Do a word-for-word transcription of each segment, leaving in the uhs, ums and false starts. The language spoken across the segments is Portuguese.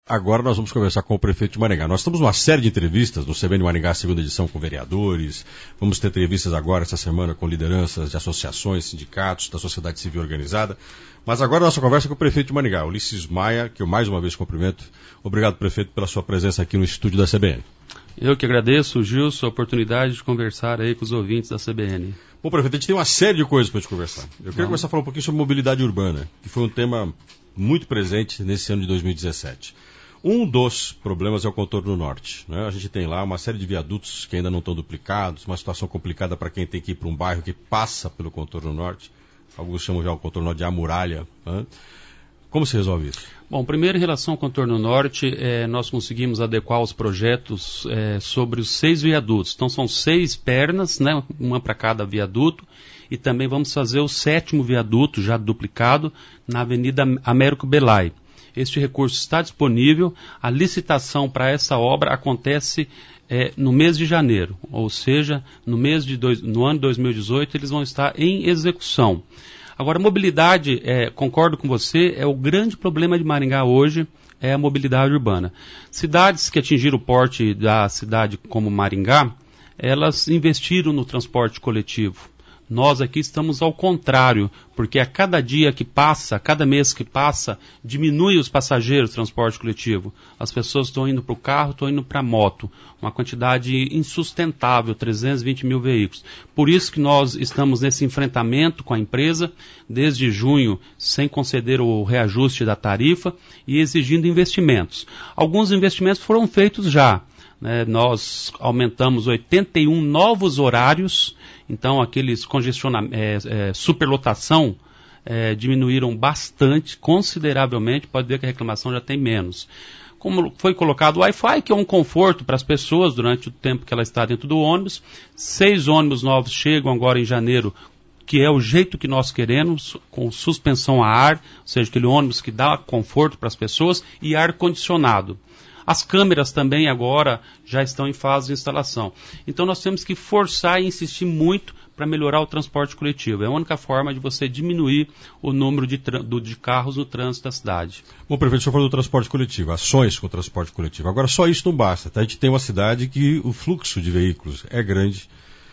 agora nós vamos conversar com o prefeito de Maringá. Nós estamos numa série de entrevistas no C B N Maringá, segunda edição, com vereadores. Vamos ter entrevistas agora, essa semana, com lideranças de associações, sindicatos, da sociedade civil organizada. Mas agora a nossa conversa é com o prefeito de Maringá, Ulisses Maia, que eu mais uma vez cumprimento. Obrigado, prefeito, pela sua presença aqui no estúdio da C B N. Eu que agradeço, Gilson, a oportunidade de conversar aí com os ouvintes da C B N. Bom, prefeito, a gente tem uma série de coisas para te conversar. Eu queria Vamos. começar a falar um pouquinho sobre mobilidade urbana, que foi um tema muito presente nesse ano de dois mil e dezessete. Um dos problemas é o contorno norte, né? A gente tem lá uma série de viadutos que ainda não estão duplicados, uma situação complicada para quem tem que ir para um bairro que passa pelo contorno norte. Alguns chamam já o contorno norte de a muralha, né? Como se resolve isso? Bom, primeiro em relação ao contorno norte, eh, nós conseguimos adequar os projetos eh, sobre os seis viadutos. Então são seis pernas, né, uma para cada viaduto, e também vamos fazer o sétimo viaduto já duplicado na Avenida Américo Belay. Este recurso está disponível, a licitação para essa obra acontece eh, no mês de janeiro, ou seja, no, mês de dois, no ano de dois mil e dezoito eles vão estar em execução. Agora, mobilidade, é, concordo com você, é o grande problema de Maringá hoje, é a mobilidade urbana. Cidades que atingiram o porte da cidade como Maringá, elas investiram no transporte coletivo. Nós aqui estamos ao contrário, porque a cada dia que passa, a cada mês que passa, diminui os passageiros do transporte coletivo. As pessoas estão indo para o carro, estão indo para a moto. Uma quantidade insustentável, trezentos e vinte mil veículos. Por isso que nós estamos nesse enfrentamento com a empresa, desde junho, sem conceder o reajuste da tarifa e exigindo investimentos. Alguns investimentos foram feitos já. Né, nós aumentamos oitenta e um novos horários, então aqueles congestionamentos, é, é, superlotação, é, diminuíram bastante, consideravelmente, pode ver que a reclamação já tem menos. Como foi colocado o Wi-Fi, que é um conforto para as pessoas durante o tempo que ela está dentro do ônibus, seis ônibus novos chegam agora em janeiro, que é o jeito que nós queremos, com suspensão a ar, ou seja, aquele ônibus que dá conforto para as pessoas, e ar-condicionado. As câmeras também agora já estão em fase de instalação. Então nós temos que forçar e insistir muito para melhorar o transporte coletivo. É a única forma de você diminuir o número de, do, de carros no trânsito da cidade. Bom, prefeito, o senhor falou do transporte coletivo, ações com o transporte coletivo. Agora, só isso não basta. Tá? A gente tem uma cidade que o fluxo de veículos é grande.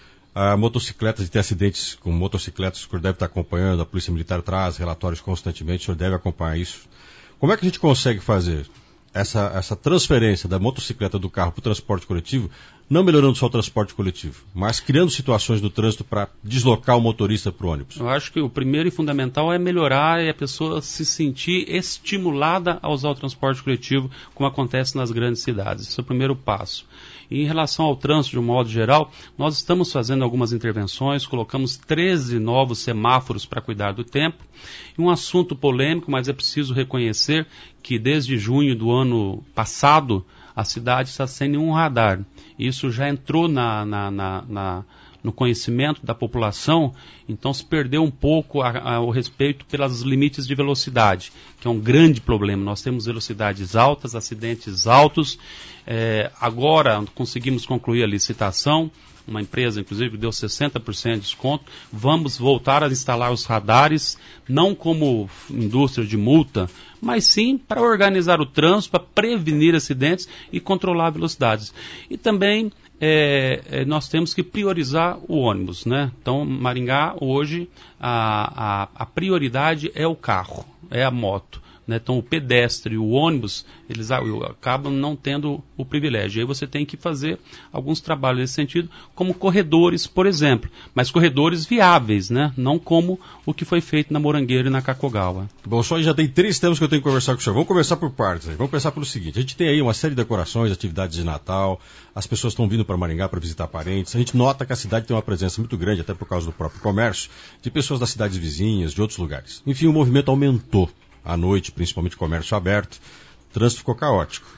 A motocicletas, e tem acidentes com motocicletas, o senhor deve estar acompanhando, a Polícia Militar traz relatórios constantemente, o senhor deve acompanhar isso. Como é que a gente consegue fazer Essa, essa transferência da motocicleta do carro para o transporte coletivo, não melhorando só o transporte coletivo, mas criando situações do trânsito para deslocar o motorista para o ônibus? Eu acho que o primeiro e fundamental é melhorar e a pessoa se sentir estimulada a usar o transporte coletivo, como acontece nas grandes cidades. Esse é o primeiro passo. E em relação ao trânsito, de um modo geral, nós estamos fazendo algumas intervenções, colocamos treze novos semáforos para cuidar do tempo. E um assunto polêmico, mas é preciso reconhecer que desde junho do ano passado, a cidade está sem nenhum radar. Isso já entrou na, na, na, na, no conhecimento da população, então se perdeu um pouco a, a, o respeito pelos limites de velocidade, que é um grande problema. Nós temos velocidades altas, acidentes altos. É, agora conseguimos concluir a licitação, uma empresa, inclusive, deu sessenta por cento de desconto. Vamos voltar a instalar os radares, não como indústria de multa, mas sim para organizar o trânsito, para prevenir acidentes e controlar velocidades. E também é, é, nós temos que priorizar o ônibus, né? Então, Maringá, hoje, a, a, a prioridade é o carro, é a moto. Né? Então o pedestre e o ônibus, eles acabam não tendo o privilégio. Aí você tem que fazer alguns trabalhos nesse sentido, como corredores, por exemplo, mas corredores viáveis, né? Não como o que foi feito na Morangueira e na Cacogawa. Bom, só já tem três temas que eu tenho que conversar com o senhor. Vamos conversar por partes. Vamos começar pelo seguinte: a gente tem aí uma série de decorações, atividades de Natal, as pessoas estão vindo para Maringá para visitar parentes. A gente nota que a cidade tem uma presença muito grande, até por causa do próprio comércio, de pessoas das cidades vizinhas, de outros lugares. Enfim, o movimento aumentou. À noite, principalmente comércio aberto, o trânsito ficou caótico.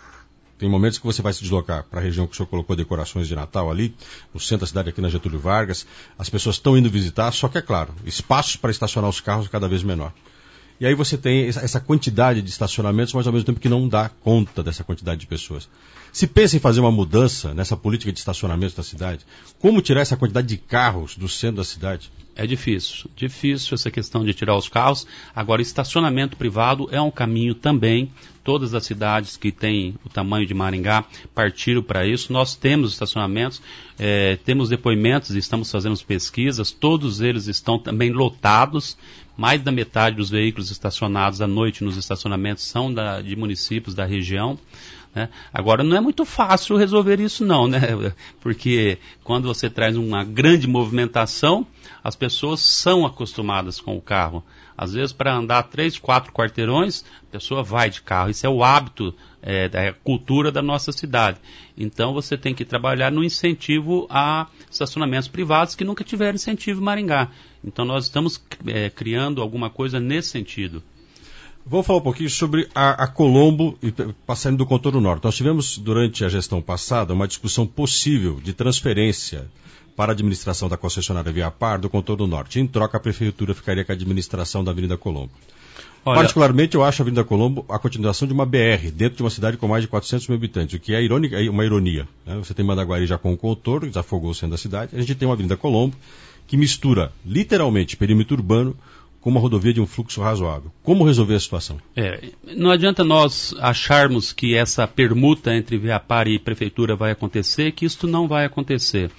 Tem momentos que você vai se deslocar para a região que o senhor colocou decorações de Natal ali, no centro da cidade, aqui na Getúlio Vargas, as pessoas estão indo visitar, só que é claro, espaços para estacionar os carros cada vez menor. E aí você tem essa quantidade de estacionamentos, mas ao mesmo tempo que não dá conta dessa quantidade de pessoas. Se pensa em fazer uma mudança nessa política de estacionamento da cidade, como tirar essa quantidade de carros do centro da cidade? É difícil, difícil essa questão de tirar os carros. Agora, estacionamento privado é um caminho também. Todas as cidades que têm o tamanho de Maringá partiram para isso. Nós temos estacionamentos, é, temos depoimentos e estamos fazendo pesquisas. Todos eles estão também lotados. Mais da metade dos veículos estacionados à noite nos estacionamentos são da, de municípios da região. Né? Agora, não é muito fácil resolver isso não, né? Porque quando você traz uma grande movimentação, as pessoas são acostumadas com o carro. Às vezes, para andar três, quatro quarteirões, a pessoa vai de carro. Isso é o hábito, é, da cultura da nossa cidade. Então, você tem que trabalhar no incentivo a estacionamentos privados que nunca tiveram incentivo em Maringá. Então, nós estamos é, criando alguma coisa nesse sentido. Vamos falar um pouquinho sobre a, a Colombo e passando do contorno norte. Nós tivemos, durante a gestão passada, uma discussão possível de transferência para a administração da concessionária Via Par do contorno norte. Em troca, a prefeitura ficaria com a administração da Avenida Colombo. Olha, particularmente, eu acho a Avenida Colombo a continuação de uma B R, dentro de uma cidade com mais de quatrocentos mil habitantes, o que é irônica, uma ironia. Né? Você tem Mandaguari já com o contorno, desafogou o centro da cidade. A gente tem uma Avenida Colombo que mistura, literalmente, perímetro urbano com uma rodovia de um fluxo razoável. Como resolver a situação? É, não adianta nós acharmos que essa permuta entre Via Par e Prefeitura vai acontecer, que isso não vai acontecer.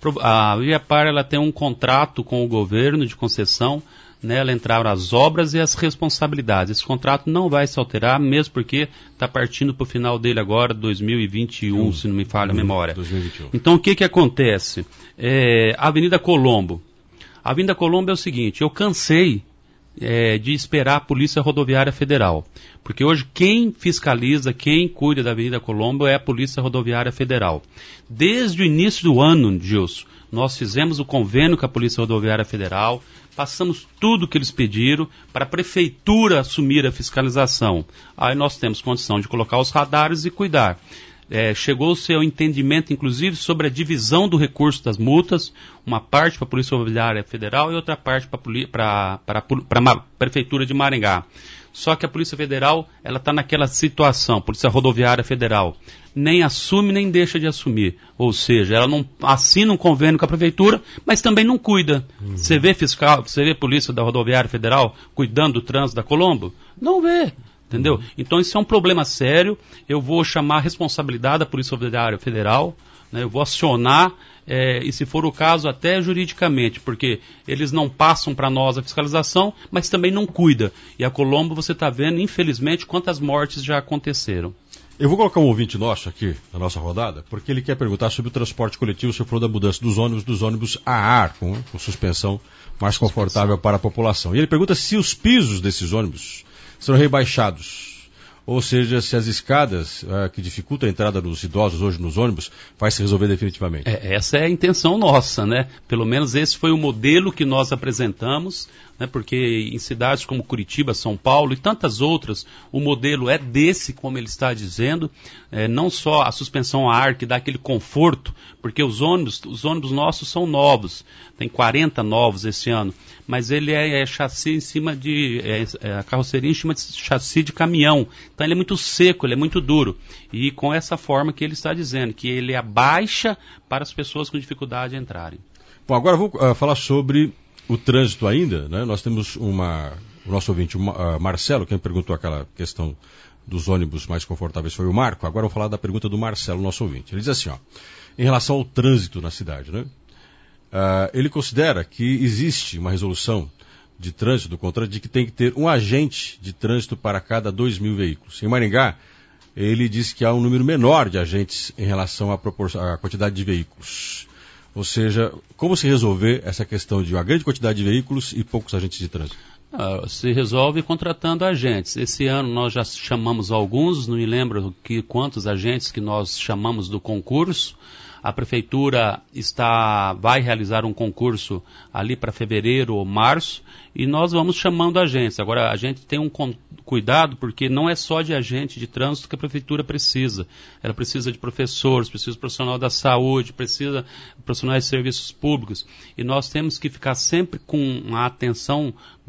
A Via Par ela tem um contrato com o governo de concessão, nela entraram as obras e as responsabilidades. Esse contrato não vai se alterar, mesmo porque está partindo para o final dele agora, dois mil e vinte e um, um, se não me falha a memória. dois mil e vinte e um. Então, o que, que acontece? É, a Avenida Colombo. A Avenida Colombo é o seguinte, eu cansei É, de esperar a Polícia Rodoviária Federal. Porque hoje quem fiscaliza, quem cuida da Avenida Colombo é a Polícia Rodoviária Federal. Desde o início do ano, Gilson, nós fizemos o convênio com a Polícia Rodoviária Federal, passamos tudo que eles pediram para a Prefeitura assumir a fiscalização. Aí nós temos condição de colocar os radares e cuidar. É, chegou-se ao entendimento, inclusive, sobre a divisão do recurso das multas, uma parte para a Polícia Rodoviária Federal e outra parte para a Prefeitura de Maringá. Só que a Polícia Federal, ela está naquela situação, Polícia Rodoviária Federal, nem assume nem deixa de assumir. Ou seja, ela não assina um convênio com a Prefeitura, mas também não cuida. Uhum. Você vê fiscal, você vê Polícia da Rodoviária Federal cuidando do trânsito da Colombo? Não vê. Entendeu? Então isso é um problema sério, eu vou chamar a responsabilidade da Polícia Rodoviária Federal, né, eu vou acionar, é, e se for o caso, até juridicamente, porque eles não passam para nós a fiscalização, mas também não cuida. E a Colombo, você está vendo, infelizmente, quantas mortes já aconteceram. Eu vou colocar um ouvinte nosso aqui na nossa rodada, porque ele quer perguntar sobre o transporte coletivo, se for da mudança dos ônibus, dos ônibus a ar, com, com suspensão mais confortável para a população. E ele pergunta se os pisos desses ônibus serão rebaixados, ou seja, se as escadas uh, que dificultam a entrada dos idosos hoje nos ônibus vai se resolver definitivamente. É, essa é a intenção nossa, né? Pelo menos esse foi o modelo que nós apresentamos, né? Porque em cidades como Curitiba, São Paulo e tantas outras, o modelo é desse, como ele está dizendo, é, não só a suspensão a ar que dá aquele conforto, porque os ônibus, os ônibus nossos são novos, tem quarenta novos esse ano, mas ele é, é chassi em cima de, é, é, a carroceria em cima de chassi de caminhão, então ele é muito seco, ele é muito duro, e com essa forma que ele está dizendo, que ele abaixa para as pessoas com dificuldade de entrarem. Bom, agora vou uh, falar sobre o trânsito ainda, né? Nós temos uma, o nosso ouvinte, o uh, Marcelo, quem perguntou aquela questão dos ônibus mais confortáveis foi o Marco, agora vou falar da pergunta do Marcelo, nosso ouvinte. Ele diz assim, ó, em relação ao trânsito na cidade, né? Uh, ele considera que existe uma resolução de trânsito do contrato de que tem que ter um agente de trânsito para cada dois mil veículos. Em Maringá, ele diz que há um número menor de agentes em relação à, à quantidade de veículos. Ou seja, como se resolver essa questão de uma grande quantidade de veículos e poucos agentes de trânsito? Ah, se resolve contratando agentes. Esse ano nós já chamamos alguns, não me lembro que, quantos agentes que nós chamamos do concurso. A Prefeitura está, vai realizar um concurso ali para fevereiro ou março e nós vamos chamando agentes. Agora, a gente tem um cuidado porque não é só de agente de trânsito que a Prefeitura precisa. Ela precisa de professores, precisa de profissional da saúde, precisa de profissionais de serviços públicos. E nós temos que ficar sempre com a atenção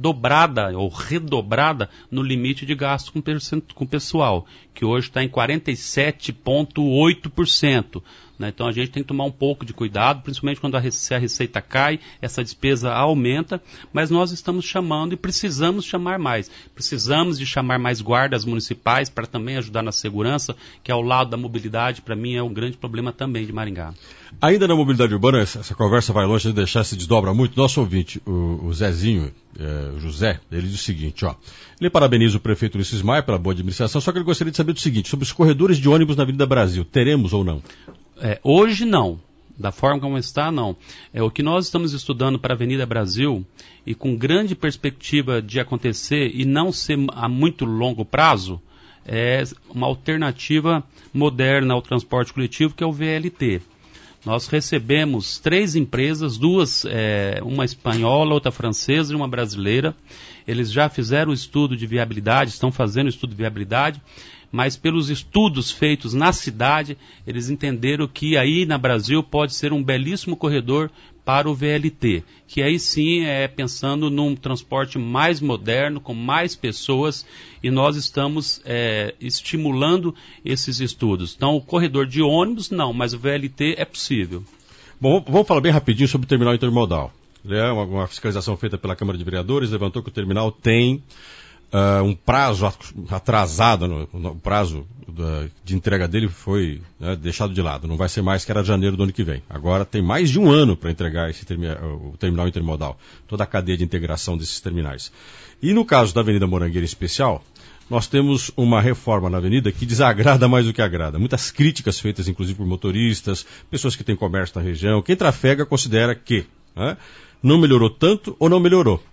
dobrada ou redobrada no limite de gasto com, com pessoal, que hoje está em quarenta e sete vírgula oito por cento. Né? Então a gente tem que tomar um pouco de cuidado, principalmente quando a, rece- a receita cai, essa despesa aumenta, mas nós estamos chamando e precisamos chamar mais. Precisamos de chamar mais guardas municipais para também ajudar na segurança, que ao lado da mobilidade, para mim, é um grande problema também de Maringá. Ainda na mobilidade urbana, essa, essa conversa vai longe de deixar, se desdobra muito. Nosso ouvinte, o, o Zezinho, é, o José, ele diz o seguinte, ó. Ele parabeniza o prefeito Ulisses Maia pela boa administração, só que ele gostaria de saber o seguinte, sobre os corredores de ônibus na Avenida Brasil, teremos ou não? É, hoje não. Da forma como está, não. É, o que nós estamos estudando para a Avenida Brasil, e com grande perspectiva de acontecer e não ser a muito longo prazo, é uma alternativa moderna ao transporte coletivo, que é o V L T. Nós recebemos três empresas, duas, é, uma espanhola, outra francesa e uma brasileira. Eles já fizeram o estudo de viabilidade, estão fazendo o estudo de viabilidade, mas pelos estudos feitos na cidade, eles entenderam que aí na Brasil pode ser um belíssimo corredor para o V L T, que aí sim é pensando num transporte mais moderno, com mais pessoas, e nós estamos é, estimulando esses estudos. Então, o corredor de ônibus, não, mas o V L T é possível. Bom, vamos falar bem rapidinho sobre o terminal intermodal. É uma, uma fiscalização feita pela Câmara de Vereadores, levantou que o terminal tem uh, um prazo atrasado, no, no prazo da, de entrega dele foi né, deixado de lado. Não vai ser mais que era janeiro do ano que vem. Agora tem mais de um ano para entregar esse termi- o terminal intermodal, toda a cadeia de integração desses terminais. E no caso da Avenida Morangueira em especial, nós temos uma reforma na avenida que desagrada mais do que agrada. Muitas críticas feitas, inclusive, por motoristas, pessoas que têm comércio na região. Quem trafega considera que né, não melhorou tanto ou não melhorou.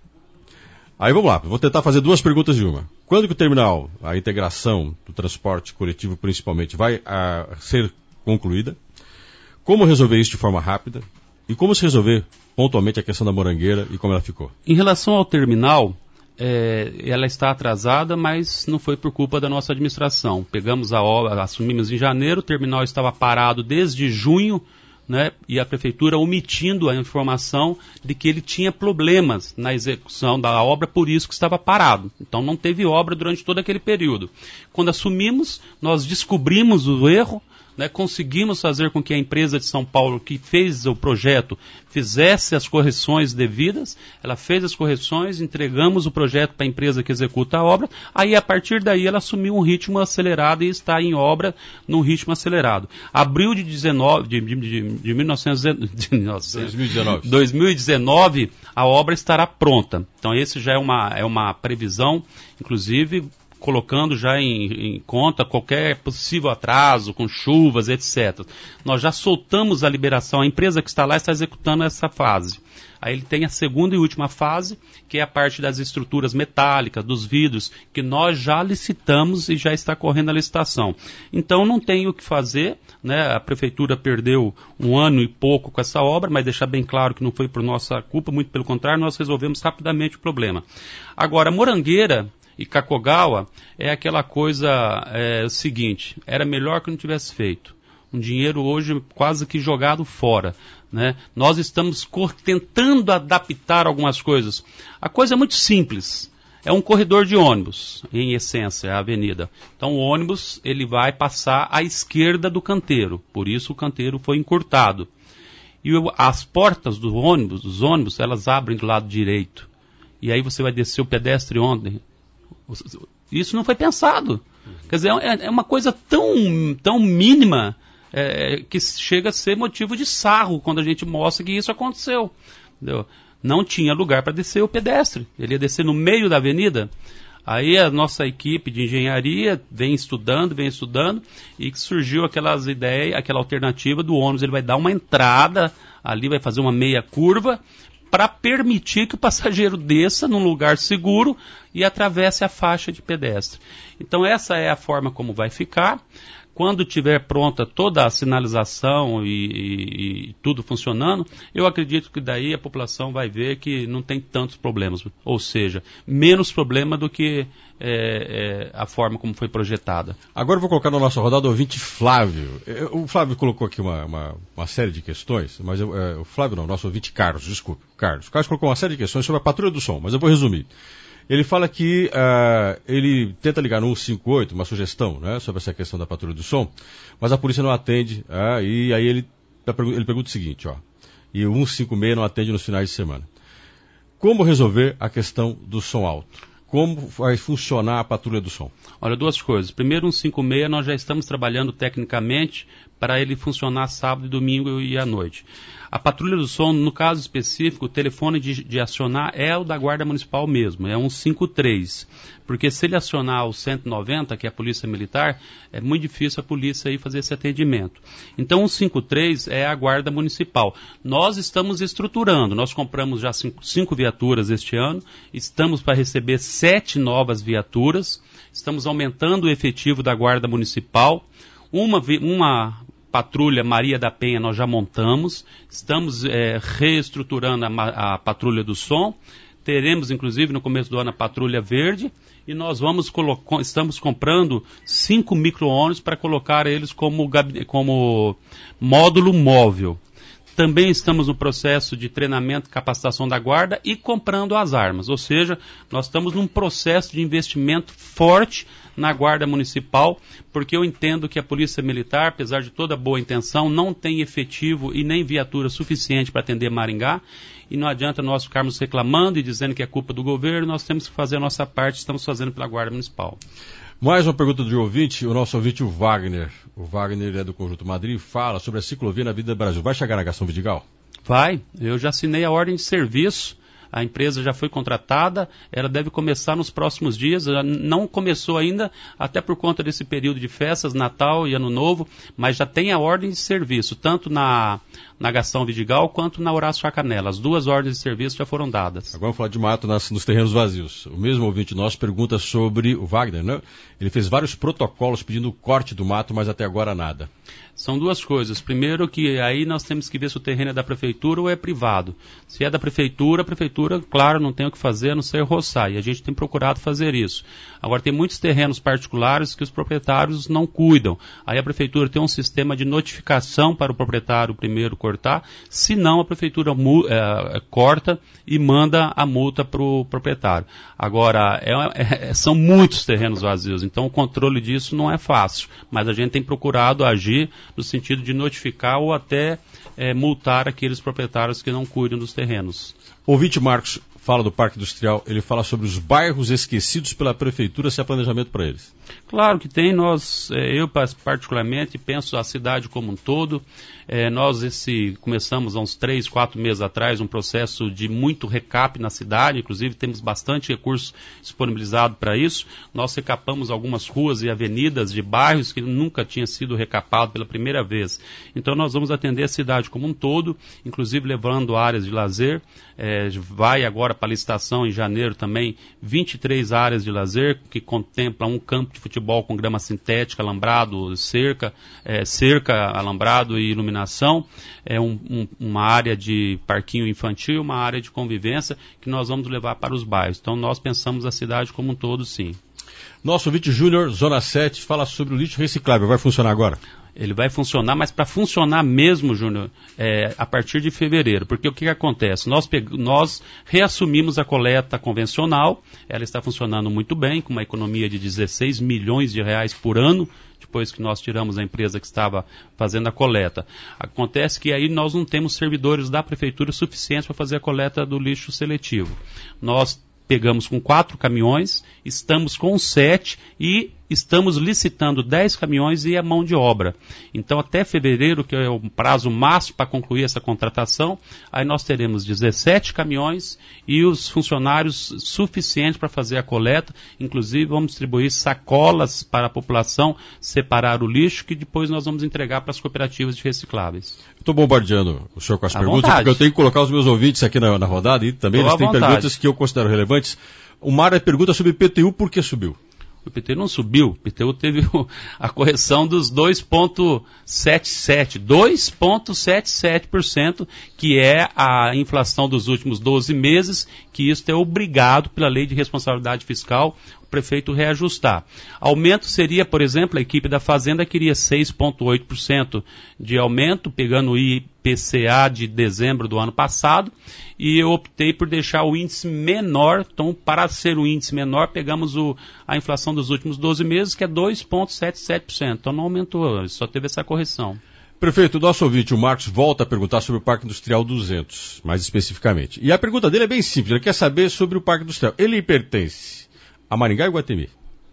Aí vamos lá, vou tentar fazer duas perguntas de uma. Quando que o terminal, a integração do transporte coletivo principalmente, vai a, ser concluída? Como resolver isso de forma rápida? E como se resolver pontualmente a questão da Morangueira e como ela ficou? Em relação ao terminal, é, ela está atrasada, mas não foi por culpa da nossa administração. Pegamos a obra, assumimos em janeiro, o terminal estava parado desde junho, né, e a prefeitura omitindo a informação de que ele tinha problemas na execução da obra, por isso que estava parado. Então não teve obra durante todo aquele período. Quando assumimos, nós descobrimos o erro, né, conseguimos fazer com que a empresa de São Paulo que fez o projeto fizesse as correções devidas, ela fez as correções, entregamos o projeto para a empresa que executa a obra, aí a partir daí ela assumiu um ritmo acelerado e está em obra num ritmo acelerado. Abril de, dezenove, de, de, de, de mil novecentos, de, nossa, dois mil e dezenove. dois mil e dezenove a obra estará pronta. Então esse já é uma, é uma previsão, inclusive colocando já em, em conta qualquer possível atraso, com chuvas, etcétera. Nós já soltamos a liberação, a empresa que está lá está executando essa fase. Aí ele tem a segunda e última fase, que é a parte das estruturas metálicas, dos vidros, que nós já licitamos e já está correndo a licitação. Então não tem o que fazer, né? A prefeitura perdeu um ano e pouco com essa obra, mas deixar bem claro que não foi por nossa culpa, muito pelo contrário, nós resolvemos rapidamente o problema. Agora, Morangueira e Kakogawa é aquela coisa é, seguinte, era melhor que não tivesse feito. Um dinheiro hoje quase que jogado fora. Né? Nós estamos cor- tentando adaptar algumas coisas. A coisa é muito simples. É um corredor de ônibus, em essência, é a avenida. Então o ônibus ele vai passar à esquerda do canteiro. Por isso o canteiro foi encurtado. E o, as portas do ônibus, dos ônibus, elas abrem do lado direito. E aí você vai descer o pedestre ontem. Isso não foi pensado. Quer dizer, é, é uma coisa tão, tão mínima é, que chega a ser motivo de sarro quando a gente mostra que isso aconteceu. Entendeu? Não tinha lugar para descer o pedestre. Ele ia descer no meio da avenida. Aí a nossa equipe de engenharia vem estudando, vem estudando, e surgiu aquelas ideias, aquela alternativa do ônibus. Ele vai dar uma entrada ali, vai fazer uma meia curva, para permitir que o passageiro desça num lugar seguro e atravesse a faixa de pedestre. Então essa é a forma como vai ficar. Quando tiver pronta toda a sinalização e, e, e tudo funcionando, eu acredito que daí a população vai ver que não tem tantos problemas, ou seja, menos problema do que é, é, a forma como foi projetada. Agora eu vou colocar na nossa rodada o ouvinte Flávio. O Flávio colocou aqui uma, uma, uma série de questões, mas eu, é, o Flávio não, nosso ouvinte Carlos, desculpe, Carlos. O Carlos colocou uma série de questões sobre a patrulha do som, mas eu vou resumir. Ele fala que uh, ele tenta ligar no cento e cinquenta e oito, uma sugestão, né, sobre essa questão da patrulha do som, mas a polícia não atende, uh, e aí ele, ele pergunta o seguinte, ó, e o cento e cinquenta e seis não atende nos finais de semana. Como resolver a questão do som alto? Como vai funcionar a patrulha do som? Olha, duas coisas. Primeiro, o cento e cinquenta e seis nós já estamos trabalhando tecnicamente para ele funcionar sábado, domingo e à noite. A patrulha do som, no caso específico, o telefone de, de acionar é o da Guarda Municipal mesmo, é um cinco três. Porque se ele acionar o cento e noventa, que é a Polícia Militar, é muito difícil a polícia aí fazer esse atendimento. Então o cinco três é a Guarda Municipal. Nós estamos estruturando, nós compramos já cinco, cinco viaturas este ano, estamos para receber sete novas viaturas, estamos aumentando o efetivo da Guarda Municipal. Uma, uma patrulha Maria da Penha nós já montamos, estamos é, reestruturando a, a patrulha do som, teremos inclusive no começo do ano a patrulha verde e nós vamos colo- estamos comprando cinco micro-ônibus para colocar eles como, como módulo móvel. Também estamos no processo de treinamento e capacitação da guarda e comprando as armas, ou seja, nós estamos num processo de investimento forte na Guarda Municipal, porque eu entendo que a Polícia Militar, apesar de toda boa intenção, não tem efetivo e nem viatura suficiente para atender Maringá, e não adianta nós ficarmos reclamando e dizendo que é culpa do governo, nós temos que fazer a nossa parte, estamos fazendo pela Guarda Municipal. Mais uma pergunta do ouvinte, o nosso ouvinte, o Wagner. O Wagner é do Conjunto Madrid, fala sobre a ciclovia na Avenida Brasil. Vai chegar na Gastão Vidigal? Vai, eu já assinei a ordem de serviço, a empresa já foi contratada, ela deve começar nos próximos dias, ela não começou ainda, até por conta desse período de festas, Natal e Ano Novo, mas já tem a ordem de serviço, tanto na, na Gastão Vidigal quanto na Horácio Acanela. As duas ordens de serviço já foram dadas. Agora vamos falar de mato nas, nos terrenos vazios. O mesmo ouvinte nosso pergunta sobre o Wagner, né? Ele fez vários protocolos pedindo o corte do mato, mas até agora nada. São duas coisas. Primeiro que aí nós temos que ver se o terreno é da prefeitura ou é privado. Se é da prefeitura, a prefeitura, claro, não tem o que fazer a não ser roçar. E a gente tem procurado fazer isso. Agora tem muitos terrenos particulares que os proprietários não cuidam. Aí a prefeitura tem um sistema de notificação para o proprietário primeiro cortar. Se não, a prefeitura é, corta e manda a multa para o proprietário. Agora, é, é, são muitos terrenos vazios. Então o controle disso não é fácil. Mas a gente tem procurado agir no sentido de notificar ou até é, multar aqueles proprietários que não cuidam dos terrenos. O ouvinte Marcos fala do Parque Industrial, ele fala sobre os bairros esquecidos pela Prefeitura, se há planejamento para eles. Claro que tem, nós, eu particularmente penso a cidade como um todo, é, nós esse, começamos há uns três, quatro meses atrás um processo de muito recap na cidade, inclusive temos bastante recurso disponibilizado para isso, nós recapamos algumas ruas e avenidas de bairros que nunca tinha sido recapado pela primeira vez, então nós vamos atender a cidade como um todo, inclusive levando áreas de lazer, é, vai agora para a licitação em janeiro também vinte e três áreas de lazer que contemplam um campo de futebol com grama sintética, alambrado, cerca, é, cerca, alambrado e iluminação, é um, um, uma área de parquinho infantil e uma área de convivência que nós vamos levar para os bairros. Então nós pensamos a cidade como um todo, sim. Nosso ouvinte Júnior, Zona sete, fala sobre o lixo reciclável. Vai funcionar agora? Ele vai funcionar, mas para funcionar mesmo, Júnior, é, a partir de fevereiro. Porque o que, que acontece? Nós, peg- nós reassumimos a coleta convencional, ela está funcionando muito bem, com uma economia de dezesseis milhões de reais por ano, depois que nós tiramos a empresa que estava fazendo a coleta. Acontece que aí nós não temos servidores da prefeitura suficientes para fazer a coleta do lixo seletivo. Nós pegamos com quatro caminhões, estamos com sete e estamos licitando dez caminhões e a mão de obra. Então, até fevereiro, que é o prazo máximo para concluir essa contratação, aí nós teremos dezessete caminhões e os funcionários suficientes para fazer a coleta. Inclusive, vamos distribuir sacolas para a população separar o lixo, que depois nós vamos entregar para as cooperativas de recicláveis. Estou bombardeando o senhor com as à perguntas, vontade. Porque eu tenho que colocar os meus ouvintes aqui na, na rodada e também Tô eles têm vontade. Perguntas que eu considero relevantes. O Mário pergunta sobre I P T U, por que subiu? O I P T U não subiu, o I P T U teve a correção dos dois vírgula setenta e sete por cento, dois vírgula setenta e sete por cento, que é a inflação dos últimos doze meses, que isso é obrigado pela Lei de Responsabilidade Fiscal o prefeito reajustar. Aumento seria, por exemplo, a equipe da Fazenda queria seis vírgula oito por cento de aumento, pegando o I P C A de dezembro do ano passado, e eu optei por deixar o índice menor. Então, para ser o índice menor, pegamos o, a inflação dos últimos doze meses, que é dois vírgula setenta e sete por cento. Então, não aumentou, só teve essa correção. Prefeito, o nosso ouvinte, o Marcos, volta a perguntar sobre o Parque Industrial duzentos, mais especificamente. E a pergunta dele é bem simples, ele quer saber sobre o Parque Industrial. Ele pertence a Maringá e Iguatemi?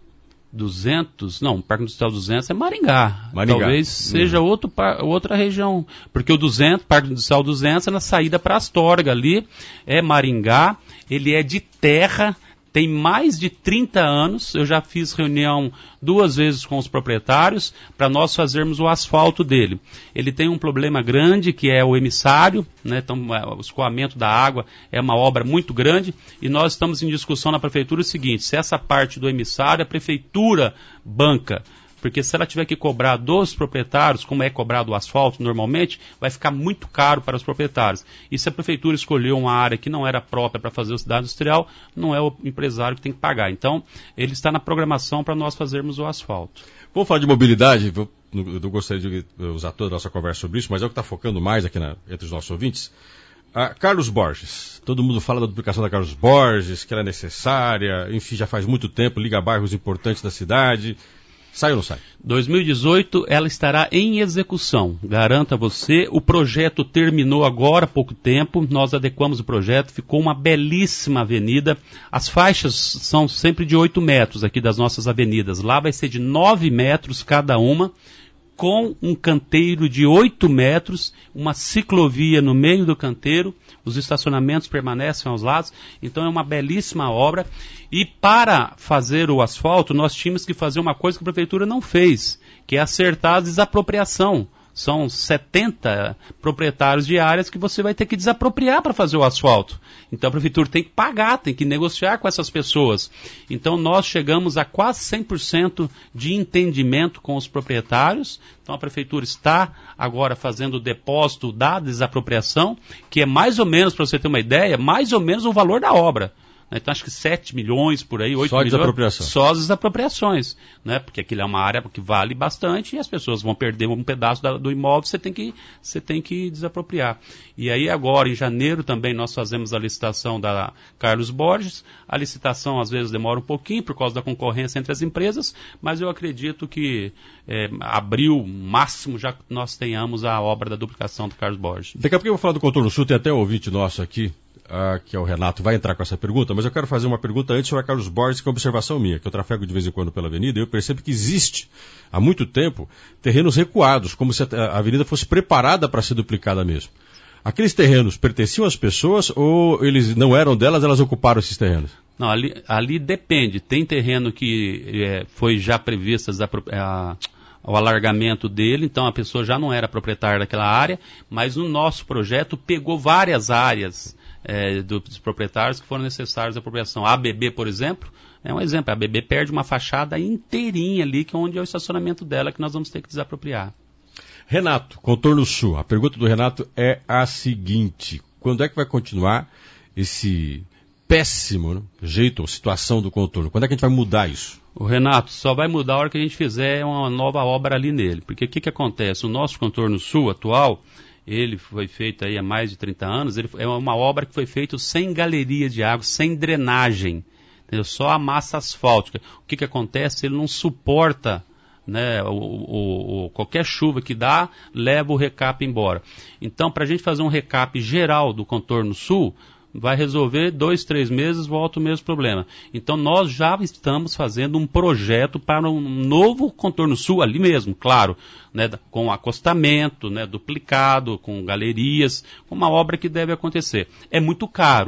duzentos? Não, o Parque Industrial duzentos é Maringá. Maringá. Talvez seja uhum. outro, outra região. Porque o duzentos, Parque Industrial duzentos é na saída para Astorga ali, é Maringá, ele é de terra, tem mais de trinta anos, eu já fiz reunião duas vezes com os proprietários para nós fazermos o asfalto dele. Ele tem um problema grande que é o emissário, né? Então o escoamento da água é uma obra muito grande e nós estamos em discussão na prefeitura o seguinte: se essa parte do emissário a prefeitura banca, porque se ela tiver que cobrar dos proprietários, como é cobrado o asfalto normalmente, vai ficar muito caro para os proprietários. E se a prefeitura escolheu uma área que não era própria para fazer a cidade industrial, não é o empresário que tem que pagar. Então, ele está na programação para nós fazermos o asfalto. Vamos falar de mobilidade, eu não gostaria de usar toda a nossa conversa sobre isso, mas é o que está focando mais aqui na, entre os nossos ouvintes. Ah, Carlos Borges, todo mundo fala da duplicação da Carlos Borges, que ela é necessária, enfim, já faz muito tempo, liga bairros importantes da cidade. Sai ou não sai? dois mil e dezoito ela estará em execução, garanto a você. O projeto terminou agora há pouco tempo, nós adequamos o projeto, ficou uma belíssima avenida. As faixas são sempre de oito metros aqui das nossas avenidas, lá vai ser de nove metros cada uma, com um canteiro de oito metros, uma ciclovia no meio do canteiro, os estacionamentos permanecem aos lados, então é uma belíssima obra. E para fazer o asfalto, nós tínhamos que fazer uma coisa que a prefeitura não fez, que é acertar a desapropriação. São setenta proprietários de áreas que você vai ter que desapropriar para fazer o asfalto. Então a prefeitura tem que pagar, tem que negociar com essas pessoas. Então nós chegamos a quase cem por cento de entendimento com os proprietários. Então a prefeitura está agora fazendo o depósito da desapropriação, que é mais ou menos, para você ter uma ideia, mais ou menos o valor da obra. Então acho que sete milhões por aí, oito milhões. Só desapropriação. Só as desapropriações, né? Porque aquilo é uma área que vale bastante e as pessoas vão perder um pedaço da, do imóvel, você tem que, você tem que desapropriar. E aí agora, em janeiro também, nós fazemos a licitação da Carlos Borges. A licitação às vezes demora um pouquinho por causa da concorrência entre as empresas, mas eu acredito que é, abril, máximo, já nós tenhamos a obra da duplicação do Carlos Borges. Daqui a pouco eu vou falar do Contorno Sul, tem até um ouvinte nosso aqui, Uh, que é o Renato, vai entrar com essa pergunta, mas eu quero fazer uma pergunta antes sobre a Carlos Borges, que é uma observação minha, que eu trafego de vez em quando pela avenida, e eu percebo que existe, há muito tempo, terrenos recuados, como se a avenida fosse preparada para ser duplicada mesmo. Aqueles terrenos pertenciam às pessoas ou eles não eram delas, elas ocuparam esses terrenos? Não, ali, ali depende. Tem terreno que é, foi já previsto a, a, o alargamento dele, então a pessoa já não era proprietária daquela área, mas no nosso projeto pegou várias áreas É, dos proprietários que foram necessários à apropriação. A ABB, por exemplo, é um exemplo. A ABB perde uma fachada inteirinha ali, que é onde é o estacionamento dela, que nós vamos ter que desapropriar. Renato, Contorno Sul. A pergunta do Renato é a seguinte: quando é que vai continuar esse péssimo, né, jeito ou situação do contorno? Quando é que a gente vai mudar isso? O Renato, só vai mudar a hora que a gente fizer uma nova obra ali nele. Porque o que, que acontece? O nosso Contorno Sul atual, ele foi feito aí há mais de trinta anos, ele é uma obra que foi feita sem galeria de água, sem drenagem, entendeu? Só a massa asfáltica. O que, que acontece? Ele não suporta, né, o, o, o, qualquer chuva que dá, leva o recap embora. Então, para a gente fazer um recap geral do Contorno Sul, vai resolver dois, três meses, volta o mesmo problema. Então nós já estamos fazendo um projeto para um novo Contorno Sul, ali mesmo, claro, né, com acostamento, né, duplicado, com galerias, uma obra que deve acontecer. É muito caro.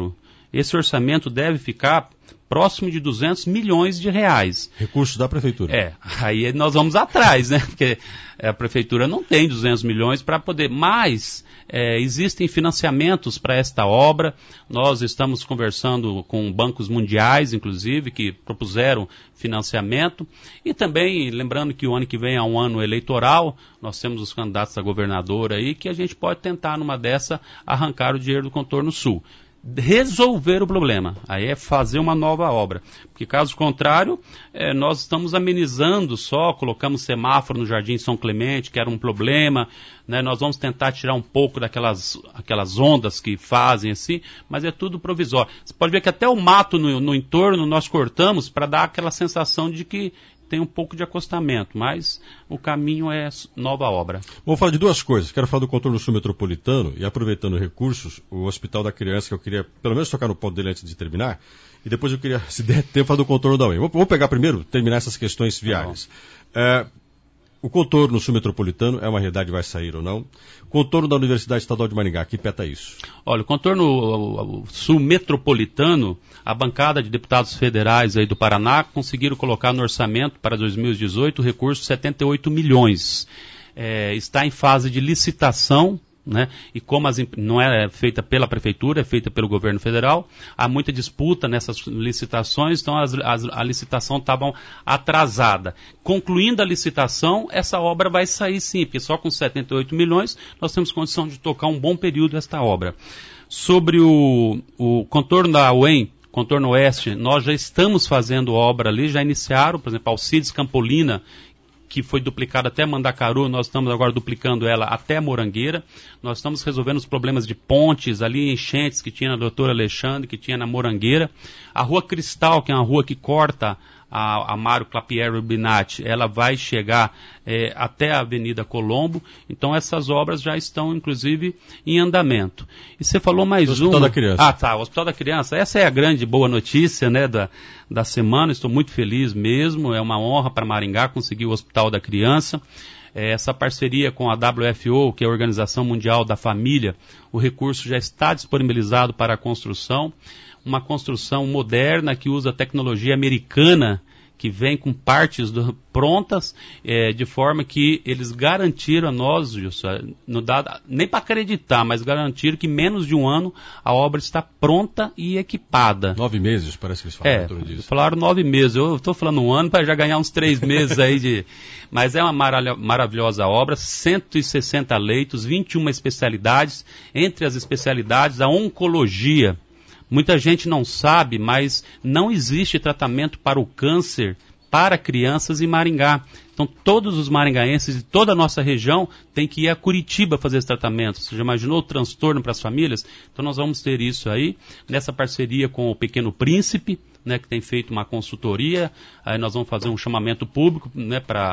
esse orçamento deve ficar próximo de duzentos milhões de reais. Recursos da Prefeitura. É, aí nós vamos atrás, né? Porque a Prefeitura não tem duzentos milhões para poder, mas é, existem financiamentos para esta obra. Nós estamos conversando com bancos mundiais, inclusive, que propuseram financiamento. E também, lembrando que o ano que vem é um ano eleitoral, nós temos os candidatos a governador aí, que a gente pode tentar, numa dessa, arrancar o dinheiro do Contorno Sul. Resolver o problema, aí é fazer uma nova obra, porque caso contrário, é, nós estamos amenizando só, colocamos semáforo no Jardim São Clemente, que era um problema, né, nós vamos tentar tirar um pouco daquelas aquelas ondas que fazem assim, mas é tudo provisório. Você pode ver que até o mato no, no entorno nós cortamos para dar aquela sensação de que tem um pouco de acostamento, mas o caminho é nova obra. Vamos falar de duas coisas. Quero falar do Contorno Sul Metropolitano e, aproveitando recursos, o Hospital da Criança, que eu queria pelo menos tocar no ponto dele antes de terminar, e depois eu queria, se der tempo, falar do Contorno da U E M. Vamos pegar primeiro, terminar essas questões viárias. É, o Contorno Sul Metropolitano é uma realidade, vai sair ou não? Contorno da Universidade Estadual de Maringá, que peta isso? Olha, o Contorno Sul Metropolitano, a bancada de deputados federais aí do Paraná conseguiram colocar no orçamento para dois mil e dezoito o recurso de setenta e oito milhões. É, está em fase de licitação, né? E como as, não é feita pela Prefeitura, é feita pelo governo federal, há muita disputa nessas licitações, então as, as, a licitação estava atrasada. Concluindo a licitação, essa obra vai sair sim, porque só com setenta e oito milhões nós temos condição de tocar um bom período esta obra. Sobre o, o contorno da U E M, Contorno Oeste, nós já estamos fazendo obra ali, já iniciaram, por exemplo, Alcides Campolina, que foi duplicada até Mandacaru, nós estamos agora duplicando ela até Morangueira. Nós estamos resolvendo os problemas de pontes, ali enchentes que tinha na Doutora Alexandre, que tinha na Morangueira. A Rua Cristal, que é uma rua que corta a, a Mário Clapiero Rubinati, ela vai chegar é, até a Avenida Colombo. Então essas obras já estão, inclusive, em andamento. E você falou mais uma... Hospital da Criança. Ah, tá, o Hospital da Criança. Essa é a grande boa notícia, né, da, da semana. Estou muito feliz mesmo. É uma honra para Maringá conseguir o Hospital da Criança. É, essa parceria com a W F O, que é a Organização Mundial da Família, o recurso já está disponibilizado para a construção. Uma construção moderna que usa tecnologia americana, que vem com partes do, prontas, é, de forma que eles garantiram a nós, Gilson, não dá nem para acreditar, mas garantiram que menos de um ano a obra está pronta e equipada. Nove meses, parece que eles falaram. É, tudo disso. Falaram nove meses. Eu estou falando um ano para já ganhar uns três meses aí de... Mas é uma maravilha, maravilhosa obra, cento e sessenta leitos, vinte e uma especialidades, entre as especialidades a oncologia. Muita gente não sabe, mas não existe tratamento para o câncer para crianças em Maringá. Então todos os maringaenses de toda a nossa região têm que ir a Curitiba fazer esse tratamento. Você já imaginou o transtorno para as famílias? Então nós vamos ter isso aí, nessa parceria com o Pequeno Príncipe, né, que tem feito uma consultoria. Aí nós vamos fazer um chamamento público, né, para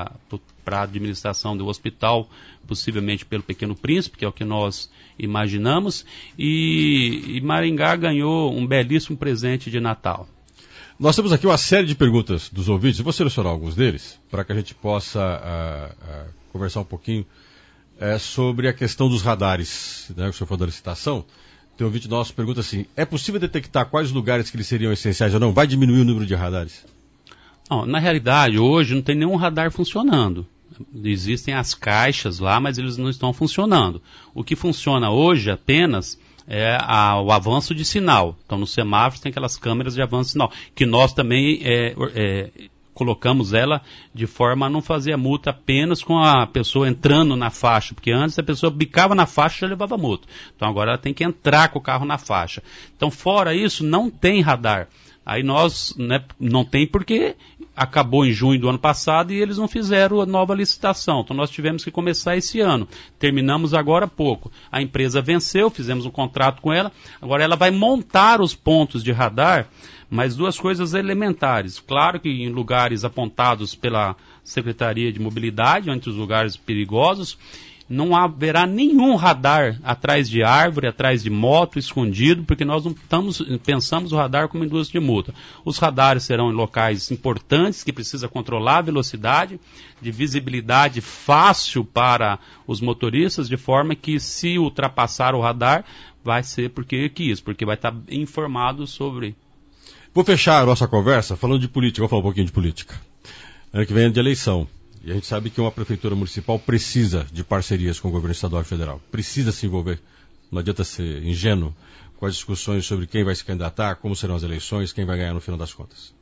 a administração do hospital, possivelmente pelo Pequeno Príncipe, que é o que nós imaginamos. E, e Maringá ganhou um belíssimo presente de Natal. Nós temos aqui uma série de perguntas dos ouvintes, eu vou selecionar alguns deles, para que a gente possa uh, uh, conversar um pouquinho uh, sobre a questão dos radares, né, que o senhor falou da licitação. Tem um ouvinte nosso que pergunta assim, é possível detectar quais lugares que eles seriam essenciais ou não? Vai diminuir o número de radares? Não, na realidade, hoje não tem nenhum radar funcionando. Existem as caixas lá, mas eles não estão funcionando. O que funciona hoje apenas... é a, o avanço de sinal. Então, nos semáforos tem aquelas câmeras de avanço de sinal, que nós também é, é, colocamos ela de forma a não fazer a multa apenas com a pessoa entrando na faixa, porque antes a pessoa bicava na faixa e já levava multa. Então, agora ela tem que entrar com o carro na faixa. Então, fora isso, não tem radar. Aí nós, né, não tem porque acabou em junho do ano passado e eles não fizeram a nova licitação. Então nós tivemos que começar esse ano. Terminamos agora há pouco. A empresa venceu, fizemos um contrato com ela. Agora ela vai montar os pontos de radar, mas duas coisas elementares. Claro que em lugares apontados pela Secretaria de Mobilidade, entre os lugares perigosos, não haverá nenhum radar atrás de árvore, atrás de moto, escondido, porque nós não estamos, pensamos o radar como indústria de multa. Os radares serão em locais importantes, que precisa controlar a velocidade, de visibilidade fácil para os motoristas, de forma que, se ultrapassar o radar, vai ser porque quis, porque vai estar informado sobre... Vou fechar a nossa conversa falando de política, vou falar um pouquinho de política. Ano que vem é de eleição. E a gente sabe que uma prefeitura municipal precisa de parcerias com o governo estadual e federal. Precisa se envolver. Não adianta ser ingênuo com as discussões sobre quem vai se candidatar, como serão as eleições, quem vai ganhar no final das contas.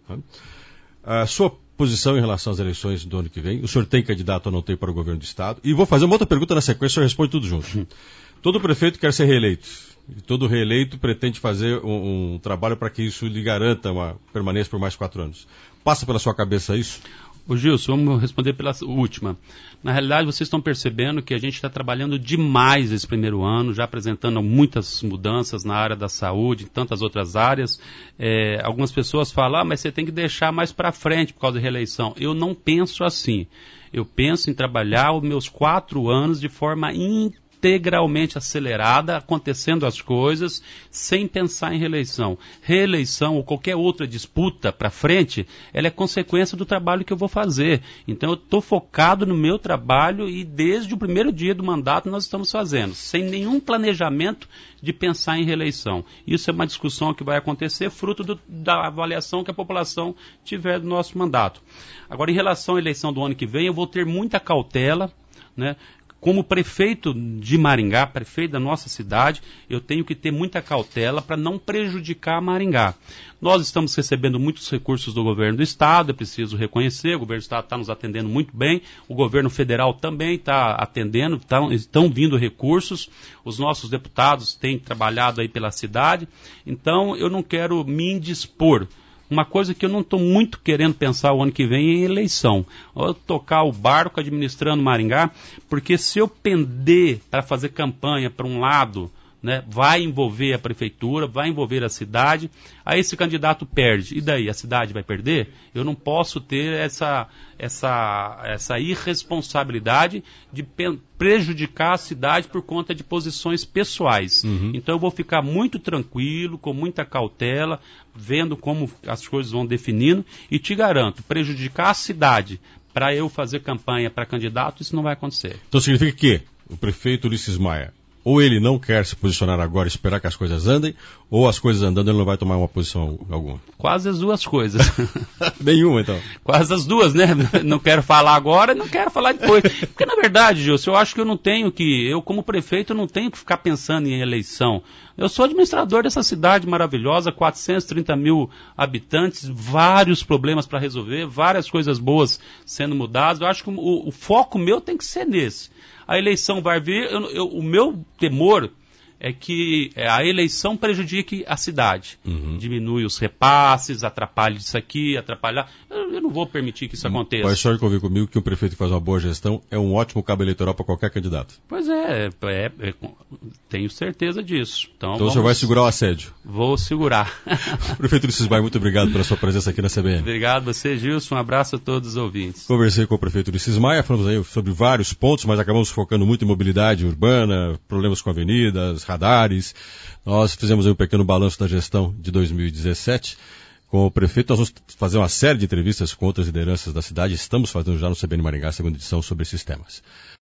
A sua posição em relação às eleições do ano que vem, o senhor tem candidato ou não tem para o governo do estado? E vou fazer uma outra pergunta na sequência, o senhor responde tudo junto. Todo prefeito quer ser reeleito. E todo reeleito pretende fazer um, um trabalho para que isso lhe garanta uma permanência por mais quatro anos. Passa pela sua cabeça isso? Ô Gilson, vamos responder pela última. Na realidade, vocês estão percebendo que a gente está trabalhando demais esse primeiro ano, já apresentando muitas mudanças na área da saúde, em tantas outras áreas. É, algumas pessoas falam, ah, mas você tem que deixar mais para frente por causa da reeleição. Eu não penso assim. Eu penso em trabalhar os meus quatro anos de forma integralmente acelerada, acontecendo as coisas, sem pensar em reeleição. Reeleição ou qualquer outra disputa para frente, ela é consequência do trabalho que eu vou fazer. Então eu estou focado no meu trabalho e desde o primeiro dia do mandato nós estamos fazendo, sem nenhum planejamento de pensar em reeleição. Isso é uma discussão que vai acontecer fruto do, da avaliação que a população tiver do nosso mandato. Agora, em relação à eleição do ano que vem, eu vou ter muita cautela, né? Como prefeito de Maringá, prefeito da nossa cidade, eu tenho que ter muita cautela para não prejudicar Maringá. Nós estamos recebendo muitos recursos do governo do estado, é preciso reconhecer, o governo do estado está nos atendendo muito bem, o governo federal também está atendendo, tá, estão vindo recursos, os nossos deputados têm trabalhado aí pela cidade, então eu não quero me indispor. Uma coisa que eu não estou muito querendo pensar o ano que vem é em eleição. Eu tocar o barco administrando Maringá, porque se eu pender para fazer campanha para um lado, né, vai envolver a prefeitura, vai envolver a cidade, aí esse candidato perde. E daí, a cidade vai perder? Eu não posso ter essa, essa, essa irresponsabilidade de prejudicar a cidade por conta de posições pessoais. Uhum. Então eu vou ficar muito tranquilo, com muita cautela, vendo como as coisas vão definindo, e te garanto, prejudicar a cidade para eu fazer campanha para candidato, isso não vai acontecer. Então significa que o prefeito Ulisses Maia, ou ele não quer se posicionar agora e esperar que as coisas andem, ou as coisas andando ele não vai tomar uma posição alguma? Quase as duas coisas. Nenhuma, então. Quase as duas, né? Não quero falar agora, não quero falar depois. Porque, na verdade, Gilson, eu acho que eu não tenho que, eu como prefeito, eu não tenho que ficar pensando em eleição. Eu sou administrador dessa cidade maravilhosa, quatrocentos e trinta mil habitantes, vários problemas para resolver, várias coisas boas sendo mudadas. Eu acho que o, o foco meu tem que ser nesse. A eleição vai vir, eu, eu, o meu temor é que a eleição prejudique a cidade. Uhum. Diminui os repasses, atrapalhe isso aqui, atrapalhar. Eu, eu não vou permitir que isso aconteça. Mas o senhor convém comigo que um prefeito que faz uma boa gestão é um ótimo cabo eleitoral para qualquer candidato. Pois é, é, é, tenho certeza disso. Então, então vamos... o senhor vai segurar o assédio? Vou segurar. Prefeito Ulisses Maia, muito obrigado pela sua presença aqui na C B N. Obrigado a você, Gilson. Um abraço a todos os ouvintes. Conversei com o prefeito Ulisses Maia, falamos aí sobre vários pontos, mas acabamos focando muito em mobilidade urbana, problemas com avenidas, radares. Nós fizemos aí um pequeno balanço da gestão de dois mil e dezessete com o prefeito. Nós vamos fazer uma série de entrevistas com outras lideranças da cidade. Estamos fazendo já no C B N Maringá a segunda edição sobre esses temas.